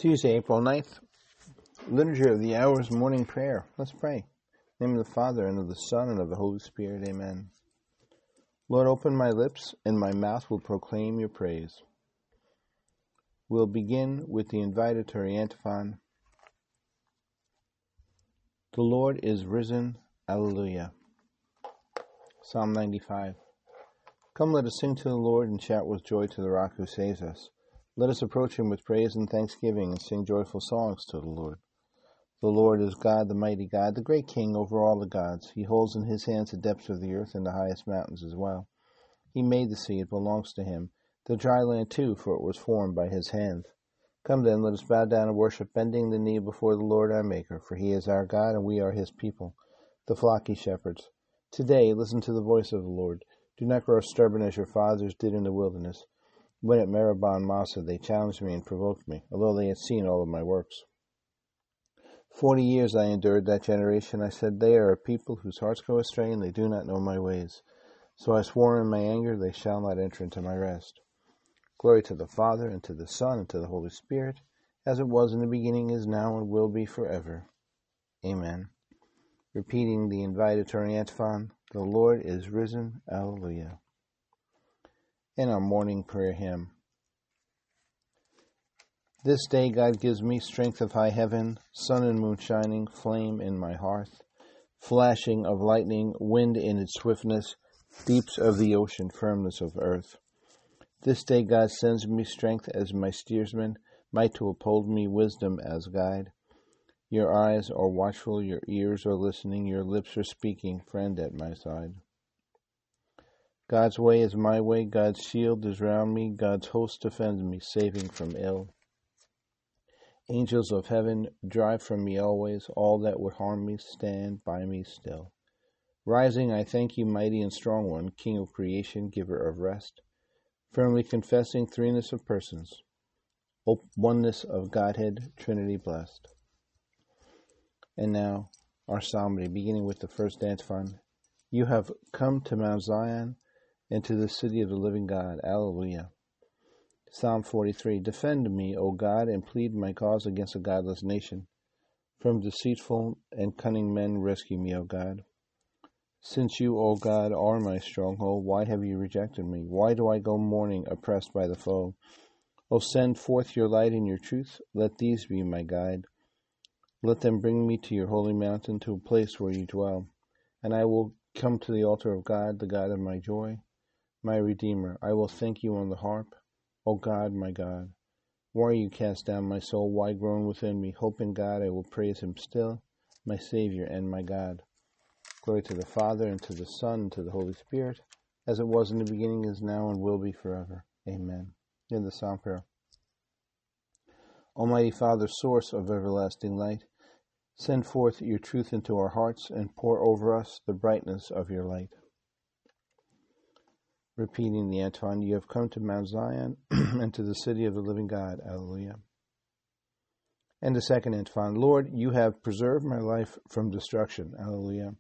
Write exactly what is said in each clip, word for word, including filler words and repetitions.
Tuesday, April ninth, Liturgy of the Hours, Morning Prayer. Let's pray. In the name of the Father, and of the Son, and of the Holy Spirit. Amen. Lord, open my lips, and my mouth will proclaim your praise. We'll begin with the invitatory antiphon. The Lord is risen. Alleluia. Psalm ninety-five. Come, let us sing to the Lord, and shout with joy to the rock who saves us. Let us approach him with praise and thanksgiving, and sing joyful songs to the Lord. The Lord is God, the mighty God, the great King over all the gods. He holds in his hands the depths of the earth and the highest mountains as well. He made the sea, it belongs to him. The dry land too, for it was formed by his hand. Come then, let us bow down and worship, bending the knee before the Lord our Maker, for he is our God, and we are his people, the flock he shepherds. Today, listen to the voice of the Lord. Do not grow stubborn as your fathers did in the wilderness. When at Meribah and Massah they challenged me and provoked me, although they had seen all of my works. Forty years I endured that generation. I said, they are a people whose hearts go astray, and they do not know my ways. So I swore in my anger, they shall not enter into my rest. Glory to the Father, and to the Son, and to the Holy Spirit, as it was in the beginning, is now, and will be forever. Amen. Repeating the invitatory antiphon, the Lord is risen. Alleluia. And our morning prayer hymn. This day God gives me strength of high heaven, sun and moon shining, flame in my hearth, flashing of lightning, wind in its swiftness, deeps of the ocean, firmness of earth. This day God sends me strength as my steersman, might to uphold me, wisdom as guide. Your eyes are watchful, your ears are listening, your lips are speaking, friend at my side. God's way is my way, God's shield is round me, God's host defends me, saving from ill. Angels of heaven, drive from me always, all that would harm me, stand by me still. Rising, I thank you, mighty and strong one, King of creation, giver of rest, firmly confessing threeness of persons, oneness of Godhead, Trinity blessed. And now, our psalmody, beginning with the first antiphon. You have come to Mount Zion, and to the city of the living God. Alleluia. Psalm forty-three. Defend me, O God, and plead my cause against a godless nation. From deceitful and cunning men rescue me, O God. Since you, O God, are my stronghold, why have you rejected me? Why do I go mourning, oppressed by the foe? O send forth your light and your truth. Let these be my guide. Let them bring me to your holy mountain, to a place where you dwell. And I will come to the altar of God, the God of my joy. My Redeemer, I will thank you on the harp. O God, my God, why are you cast down, my soul? Why groan within me? Hope in God, I will praise him still, my Savior and my God. Glory to the Father, and to the Son, and to the Holy Spirit, as it was in the beginning, is now, and will be forever. Amen. In the Psalm prayer. Almighty Father, source of everlasting light, send forth your truth into our hearts, and pour over us the brightness of your light. Repeating the antiphon, you have come to Mount Zion and to the city of the living God. Alleluia. And the second antiphon, Lord, you have preserved my life from destruction. Alleluia.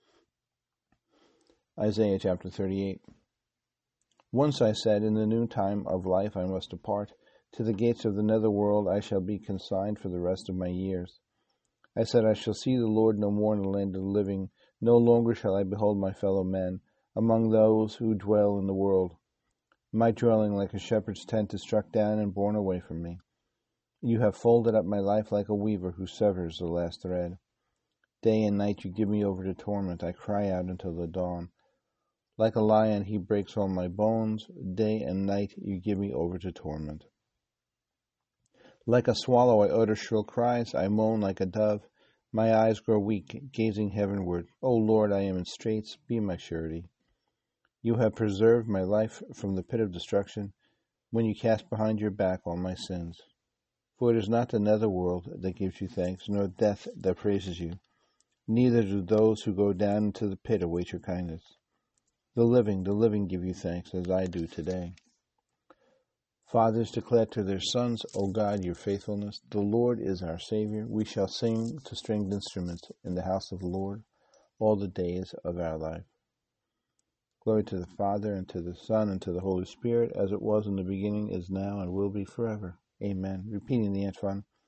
Isaiah chapter thirty-eight. Once I said, in the noontime of life I must depart. To the gates of the netherworld I shall be consigned for the rest of my years. I said, I shall see the Lord no more in the land of the living. No longer shall I behold my fellow men among those who dwell in the world. My dwelling, like a shepherd's tent, is struck down and borne away from me. You have folded up my life like a weaver who severs the last thread. Day and night you give me over to torment. I cry out until the dawn. Like a lion he breaks all my bones. Day and night you give me over to torment. Like a swallow I utter shrill cries. I moan like a dove. My eyes grow weak, gazing heavenward. O Lord, I am in straits. Be my surety. You have preserved my life from the pit of destruction, when you cast behind your back all my sins. For it is not the netherworld that gives you thanks, nor death that praises you. Neither do those who go down into the pit await your kindness. The living, the living give you thanks, as I do today. Fathers declare to their sons, O God, your faithfulness. The Lord is our Savior. We shall sing to stringed instruments in the house of the Lord all the days of our life. Glory to the Father, and to the Son, and to the Holy Spirit, as it was in the beginning, is now, and will be forever. Amen. Repeating the antiphon.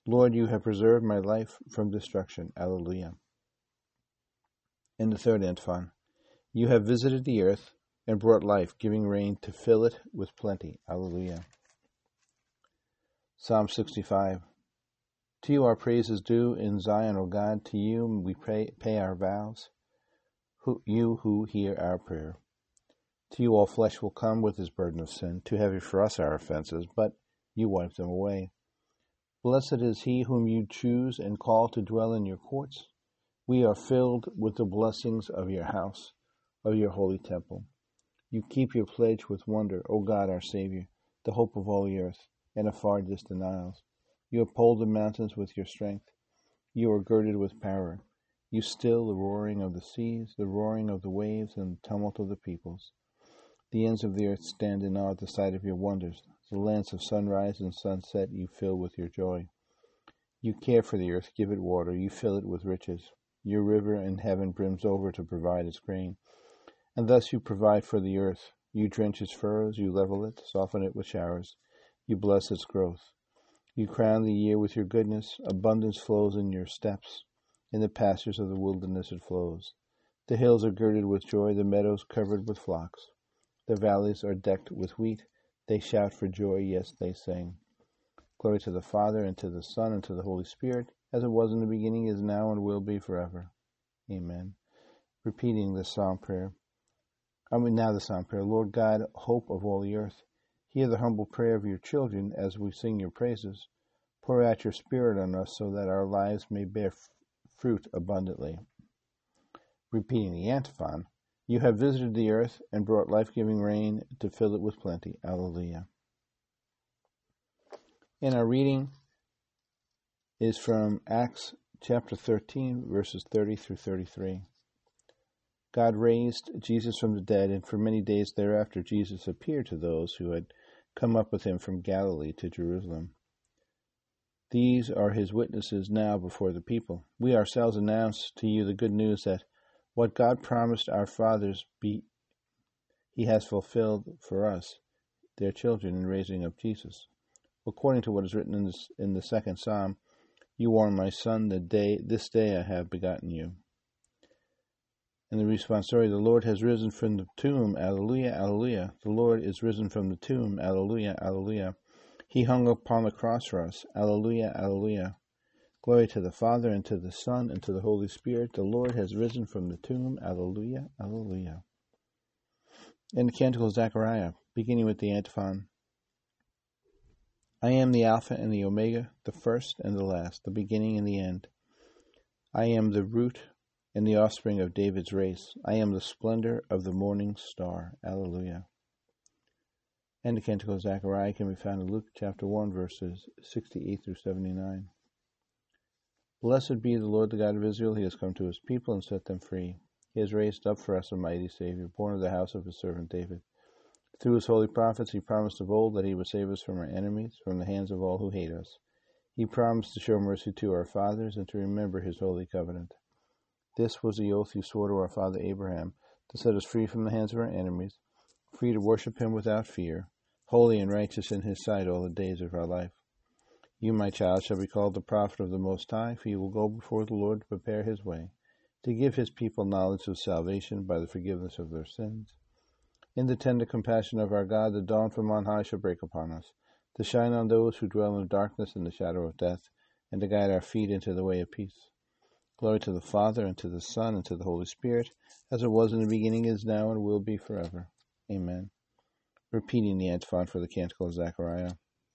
Lord, you have preserved my life from destruction. Alleluia. And the third antiphon. You have visited the earth and brought life, giving rain to fill it with plenty. Alleluia. Psalm sixty-five. To you our praise is due in Zion, O God. To you we pray, pay our vows, who, you who hear our prayer. To you all flesh will come with his burden of sin. Too heavy for us our offenses, but you wipe them away. Blessed is he whom you choose and call to dwell in your courts. We are filled with the blessings of your house, of your holy temple. You keep your pledge with wonder, O God our Savior, the hope of all the earth, and of far distant isles. You uphold the mountains with your strength. You are girded with power. You still the roaring of the seas, the roaring of the waves, and the tumult of the peoples. The ends of the earth stand in awe at the sight of your wonders. The lands of sunrise and sunset you fill with your joy. You care for the earth, give it water, you fill it with riches. Your river in heaven brims over to provide its grain. And thus you provide for the earth. You drench its furrows, you level it, soften it with showers. You bless its growth. You crown the year with your goodness. Abundance flows in your steps. In the pastures of the wilderness it flows. The hills are girded with joy, the meadows covered with flocks. The valleys are decked with wheat. They shout for joy, yes, they sing. Glory to the Father, and to the Son, and to the Holy Spirit, as it was in the beginning, is now, and will be forever. Amen. Repeating the psalm prayer. I mean, now the psalm prayer. Lord God, hope of all the earth, hear the humble prayer of your children as we sing your praises. Pour out your Spirit on us so that our lives may bear f- fruit abundantly. Repeating the antiphon. You have visited the earth and brought life-giving rain to fill it with plenty. Alleluia. And our reading is from Acts chapter thirteen, verses thirty through thirty-three. God raised Jesus from the dead, and for many days thereafter Jesus appeared to those who had come up with him from Galilee to Jerusalem. These are his witnesses now before the people. We ourselves announce to you the good news that what God promised our fathers be, he has fulfilled for us, their children, in raising up Jesus. According to what is written in, this, in the second psalm, you are my son, the day, this day I have begotten you. And the responsory, the Lord has risen from the tomb, alleluia, alleluia. The Lord is risen from the tomb, alleluia, alleluia. He hung upon the cross for us, alleluia, alleluia. Glory to the Father, and to the Son, and to the Holy Spirit. The Lord has risen from the tomb. Alleluia, alleluia. And the canticle of Zechariah, beginning with the antiphon. I am the Alpha and the Omega, the first and the last, the beginning and the end. I am the root and the offspring of David's race. I am the splendor of the morning star. Alleluia. And the canticle of Zechariah can be found in Luke chapter one, verses sixty-eight through seventy-nine. Blessed be the Lord, the God of Israel. He has come to his people and set them free. He has raised up for us a mighty Savior, born of the house of his servant David. Through his holy prophets he promised of old that he would save us from our enemies, from the hands of all who hate us. He promised to show mercy to our fathers and to remember his holy covenant. This was the oath he swore to our father Abraham, to set us free from the hands of our enemies, free to worship him without fear, holy and righteous in his sight all the days of our life. You, my child, shall be called the prophet of the Most High, for you will go before the Lord to prepare his way, to give his people knowledge of salvation by the forgiveness of their sins. In the tender compassion of our God, the dawn from on high shall break upon us, to shine on those who dwell in darkness and the shadow of death, and to guide our feet into the way of peace. Glory to the Father, and to the Son, and to the Holy Spirit, as it was in the beginning, is now, and will be forever. Amen. Repeating the antiphon for the canticle of Zechariah.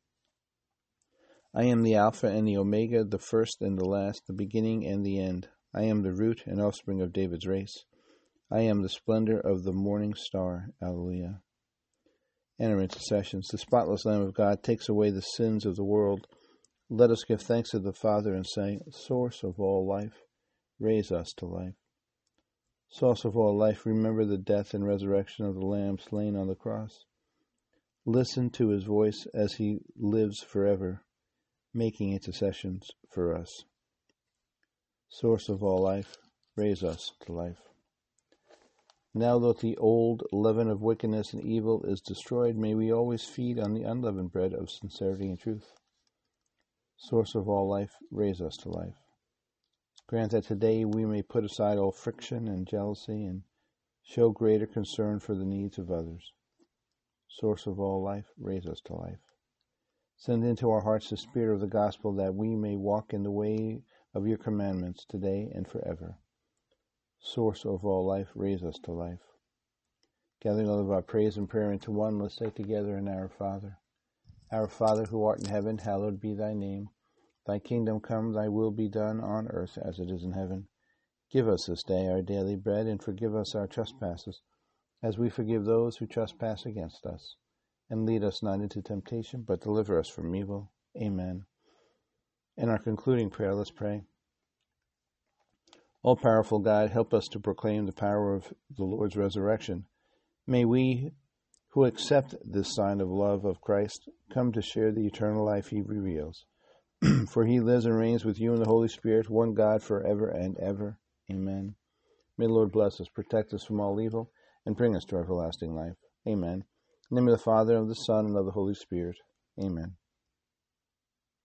I am the Alpha and the Omega, the first and the last, the beginning and the end. I am the root and offspring of David's race. I am the splendor of the morning star. Alleluia. And our intercessions. The spotless Lamb of God takes away the sins of the world. Let us give thanks to the Father and say, Source of all life, raise us to life. Source of all life, remember the death and resurrection of the Lamb slain on the cross. Listen to his voice as he lives forever, making intercessions for us. Source of all life, raise us to life. Now that the old leaven of wickedness and evil is destroyed, may we always feed on the unleavened bread of sincerity and truth. Source of all life, raise us to life. Grant that today we may put aside all friction and jealousy and show greater concern for the needs of others. Source of all life, raise us to life. Send into our hearts the spirit of the gospel that we may walk in the way of your commandments today and forever. Source of all life, raise us to life. Gathering all of our praise and prayer into one, let's say together in Our Father. Our Father, who art in heaven, hallowed be thy name. Thy kingdom come, thy will be done on earth as it is in heaven. Give us this day our daily bread, and forgive us our trespasses, as we forgive those who trespass against us. And lead us not into temptation, but deliver us from evil. Amen. In our concluding prayer, let's pray. All-powerful God, help us to proclaim the power of the Lord's resurrection. May we, who accept this sign of love of Christ, come to share the eternal life he reveals. For he lives and reigns with you in the Holy Spirit, one God, forever and ever. Amen. May the Lord bless us, protect us from all evil, and bring us to everlasting life. Amen. In the name of the Father, and of the Son, and of the Holy Spirit. Amen.